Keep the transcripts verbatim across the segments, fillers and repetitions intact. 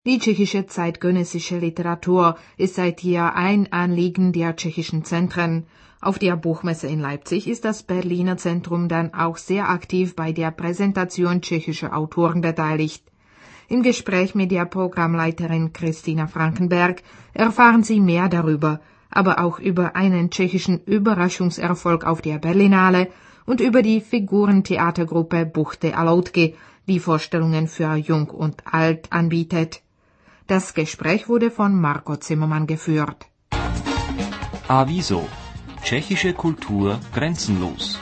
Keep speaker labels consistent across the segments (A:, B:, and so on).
A: Die tschechische zeitgenössische Literatur ist seit jeher ein Anliegen der tschechischen Zentren. Auf der Buchmesse in Leipzig ist das Berliner Zentrum dann auch sehr aktiv bei der Präsentation tschechischer Autoren beteiligt. Im Gespräch mit der Programmleiterin Christina Frankenberg erfahren Sie mehr darüber, aber auch über einen tschechischen Überraschungserfolg auf der Berlinale und über die Figurentheatergruppe Buchte a Loutky, die Vorstellungen für Jung und Alt anbietet. Das Gespräch wurde von Marco Zimmermann geführt.
B: Aviso. Tschechische Kultur grenzenlos.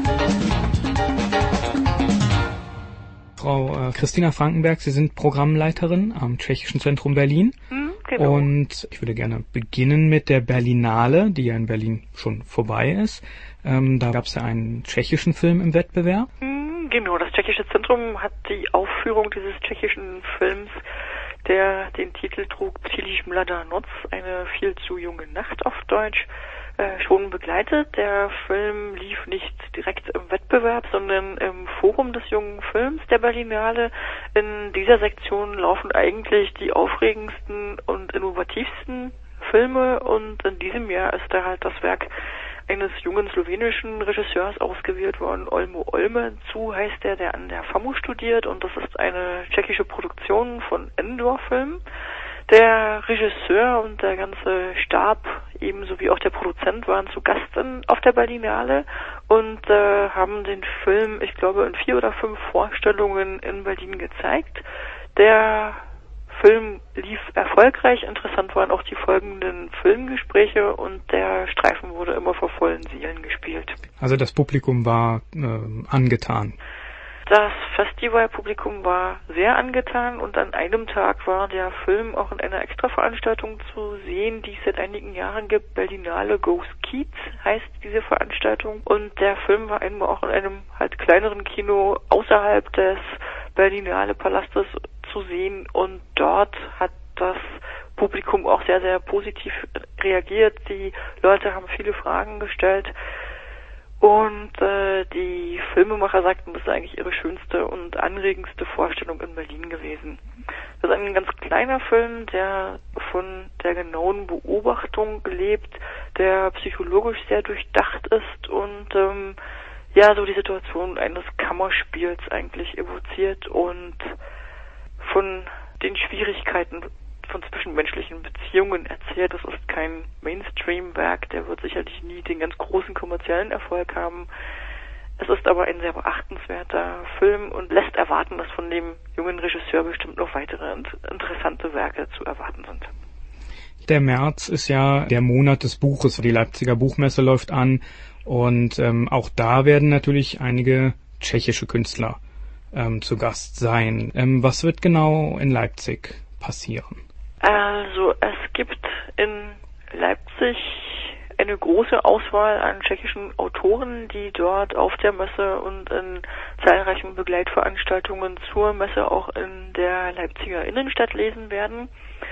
C: Frau Christina Frankenberg, Sie sind Programmleiterin am Tschechischen Zentrum Berlin.
D: Mhm, genau.
C: Und ich würde gerne beginnen mit der Berlinale, die ja in Berlin schon vorbei ist. Ähm, da gab es ja einen tschechischen Film im Wettbewerb.
D: Mhm, genau, das Tschechische Zentrum hat die Aufführung dieses tschechischen Films, der den Titel trug Příliš mladá noc, eine viel zu junge Nacht auf Deutsch, äh, schon begleitet. Der Film lief nicht direkt im Wettbewerb, sondern im Forum des jungen Films der Berlinale. In dieser Sektion laufen eigentlich die aufregendsten und innovativsten Filme und in diesem Jahr ist da halt das Werk eines jungen slowenischen Regisseurs ausgewählt worden, Olmo Olmencu heißt der, der an der FAMU studiert und das ist eine tschechische Produktion von Endor Film. Der Regisseur und der ganze Stab, ebenso wie auch der Produzent, waren zu Gast in, auf der Berlinale und äh, haben den Film, ich glaube, in vier oder fünf Vorstellungen in Berlin gezeigt. Der Film lief erfolgreich, interessant waren auch die folgenden Filmgespräche und der Streifen wurde immer vor vollen Seelen gespielt.
C: Also das Publikum war äh, angetan.
D: Das Festivalpublikum war sehr angetan und an einem Tag war der Film auch in einer Extraveranstaltung zu sehen, die es seit einigen Jahren gibt. Berlinale Goes Kiez heißt diese Veranstaltung und der Film war einmal auch in einem halt kleineren Kino außerhalb des Berlinale Palastes zu sehen und dort hat das Publikum auch sehr, sehr positiv reagiert. Die Leute haben viele Fragen gestellt und äh, die Filmemacher sagten, das ist eigentlich ihre schönste und anregendste Vorstellung in Berlin gewesen. Das ist ein ganz kleiner Film, der von der genauen Beobachtung lebt, der psychologisch sehr durchdacht ist und ähm, ja, so die Situation eines Kammerspiels eigentlich evoziert und von den Schwierigkeiten von zwischenmenschlichen Beziehungen erzählt. Das ist kein Mainstream-Werk, der wird sicherlich nie den ganz großen kommerziellen Erfolg haben. Es ist aber ein sehr beachtenswerter Film und lässt erwarten, dass von dem jungen Regisseur bestimmt noch weitere interessante Werke zu erwarten sind.
C: Der März ist ja der Monat des Buches. Die Leipziger Buchmesse läuft an und ähm, auch da werden natürlich einige tschechische Künstler ähm, zu Gast sein. Ähm, was wird genau in Leipzig passieren?
D: Also es gibt in Leipzig eine große Auswahl an tschechischen Autoren, die dort auf der Messe und in zahlreichen Begleitveranstaltungen zur Messe auch in der Leipziger Innenstadt lesen werden.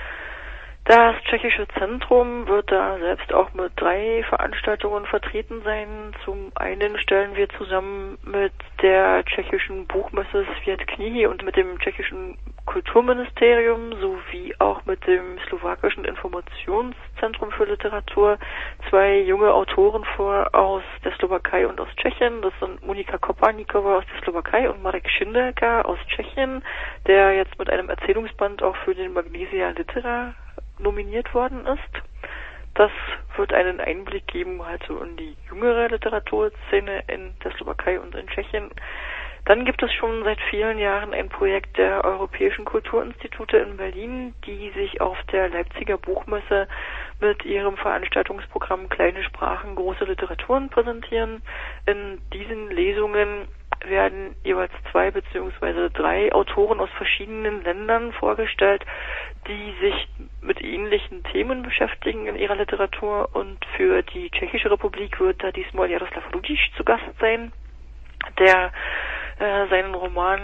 D: Das Tschechische Zentrum wird da selbst auch mit drei Veranstaltungen vertreten sein. Zum einen stellen wir zusammen mit der tschechischen Buchmesse Svět knihy und mit dem tschechischen Kulturministerium sowie auch mit dem slowakischen Informationszentrum für Literatur zwei junge Autoren vor aus der Slowakei und aus Tschechien. Das sind Monika Koparníková aus der Slowakei und Marek Šindelka aus Tschechien, der jetzt mit einem Erzählungsband auch für den Magnesia Litera nominiert worden ist. Das wird einen Einblick geben halt so in die jüngere Literaturszene in der Slowakei und in Tschechien. Dann gibt es schon seit vielen Jahren ein Projekt der Europäischen Kulturinstitute in Berlin, die sich auf der Leipziger Buchmesse mit ihrem Veranstaltungsprogramm Kleine Sprachen, große Literaturen präsentieren. In diesen Lesungen werden jeweils zwei beziehungsweise drei Autoren aus verschiedenen Ländern vorgestellt, die sich mit ähnlichen Themen beschäftigen in ihrer Literatur. Und für die Tschechische Republik wird da diesmal Jaroslav Rudiš zu Gast sein, der äh, seinen Roman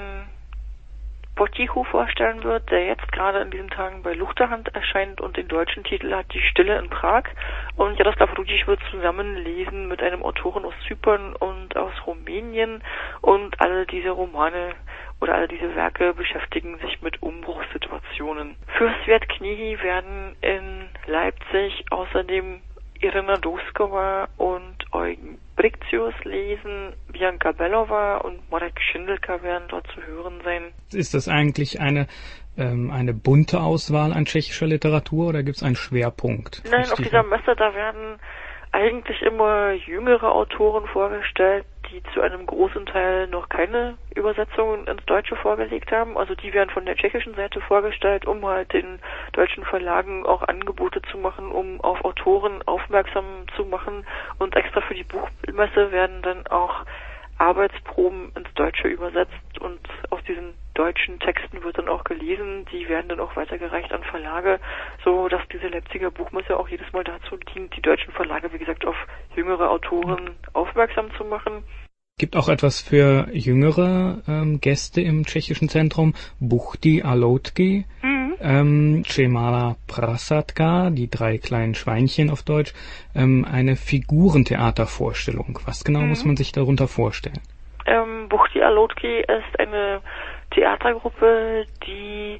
D: Potichu vorstellen wird, der jetzt gerade in diesen Tagen bei Luchterhand erscheint und den deutschen Titel hat Die Stille in Prag. Und Jaroslav Rudiš wird zusammen lesen mit einem Autoren aus Zypern und aus Rumänien und alle diese Romane oder alle diese Werke beschäftigen sich mit Umbruchssituationen. Für Svět knihy werden in Leipzig außerdem Irina Doskova und Eugen Brixius lesen, Bianca Belova und Marek Schindelka werden dort zu hören sein.
C: Ist das eigentlich eine ähm, eine bunte Auswahl an tschechischer Literatur oder gibt es einen Schwerpunkt?
D: Nein, auf dieser Messe, da werden eigentlich immer jüngere Autoren vorgestellt, die zu einem großen Teil noch keine Übersetzungen ins Deutsche vorgelegt haben. Also die werden von der tschechischen Seite vorgestellt, um halt den deutschen Verlagen auch Angebote zu machen, um auf Autoren aufmerksam zu machen. Und extra für die Buchmesse werden dann auch Arbeitsproben ins Deutsche übersetzt und aus diesen deutschen Texten wird dann auch gelesen. Die werden dann auch weitergereicht an Verlage, so dass diese Leipziger Buchmesse auch jedes Mal dazu dient, die deutschen Verlage, wie gesagt, auf jüngere Autoren aufmerksam zu machen.
C: Gibt auch etwas für jüngere ähm, Gäste im tschechischen Zentrum. Buchty a Loutky, mhm. ähm, Tři prasatka, die drei kleinen Schweinchen auf Deutsch, ähm, eine Figurentheatervorstellung. Was genau mhm. muss man sich darunter vorstellen?
D: Ähm, Buchty a Loutky ist eine Theatergruppe, die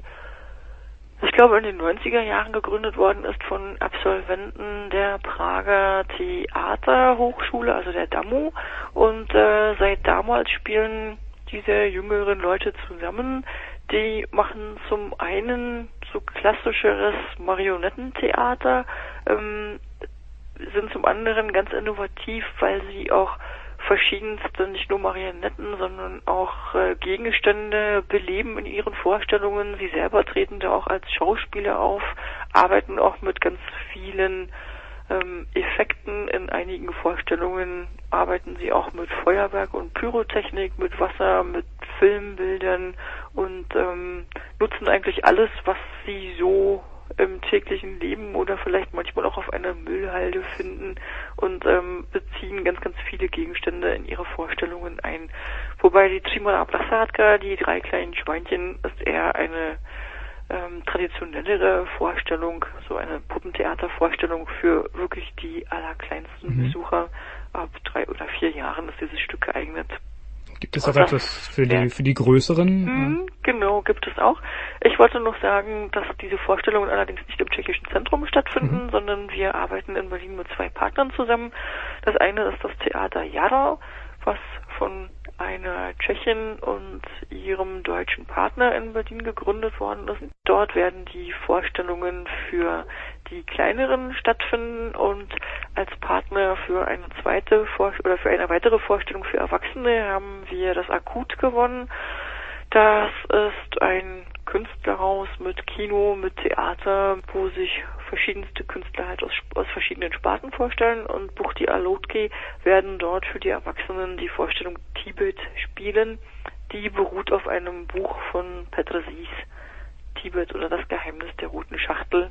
D: ich glaube in den neunziger Jahren gegründet worden ist von Absolventen der Prager Theaterhochschule, also der D A M U. Und äh, seit damals spielen diese jüngeren Leute zusammen. Die machen zum einen so klassischeres Marionettentheater, ähm, sind zum anderen ganz innovativ, weil sie auch verschiedenste, nicht nur Marionetten, sondern auch äh, Gegenstände beleben in ihren Vorstellungen. Sie selber treten da auch als Schauspieler auf, arbeiten auch mit ganz vielen ähm, Effekten. In einigen Vorstellungen arbeiten sie auch mit Feuerwerk und Pyrotechnik, mit Wasser, mit Filmbildern und ähm, nutzen eigentlich alles, was sie so im täglichen Leben oder vielleicht manchmal auch auf einer Müllhalde finden und ähm, beziehen ganz, ganz viele Gegenstände in ihre Vorstellungen ein. Wobei die Tři prasatka, die drei kleinen Schweinchen, ist eher eine ähm, traditionellere Vorstellung, so eine Puppentheatervorstellung für wirklich die allerkleinsten mhm. Besucher. Ab drei oder vier Jahren ist dieses Stück geeignet.
C: Gibt es auch etwas für die, für die größeren?
D: Mhm, genau, gibt es auch. Ich wollte noch sagen, dass diese Vorstellungen allerdings nicht im tschechischen Zentrum stattfinden, mhm. sondern wir arbeiten in Berlin mit zwei Partnern zusammen. Das eine ist das Theater Jaro, was von einer Tschechin und ihrem deutschen Partner in Berlin gegründet worden ist. Dort werden die Vorstellungen für die kleineren stattfinden und als Partner für eine zweite Vor- oder für eine weitere Vorstellung für Erwachsene haben wir das Akut gewonnen. Das ist ein Künstlerhaus mit Kino, mit Theater, wo sich verschiedenste Künstler halt aus, aus verschiedenen Sparten vorstellen und Buchty a Loutky werden dort für die Erwachsenen die Vorstellung Tibet spielen. Die beruht auf einem Buch von Petr Sis, Tibet oder das Geheimnis der roten Schachtel,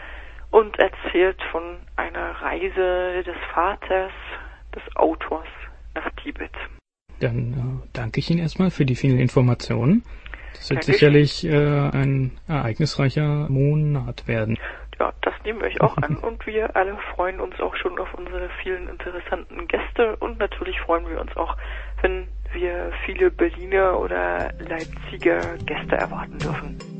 D: und erzählt von einer Reise des Vaters, des Autors nach Tibet.
C: Dann äh, danke ich Ihnen erstmal für die vielen Informationen. Das wird
D: Dankeschön.
C: sicherlich äh, ein ereignisreicher Monat werden.
D: Ja, das nehmen wir euch auch an und wir alle freuen uns auch schon auf unsere vielen interessanten Gäste und natürlich freuen wir uns auch, wenn wir viele Berliner oder Leipziger Gäste erwarten dürfen.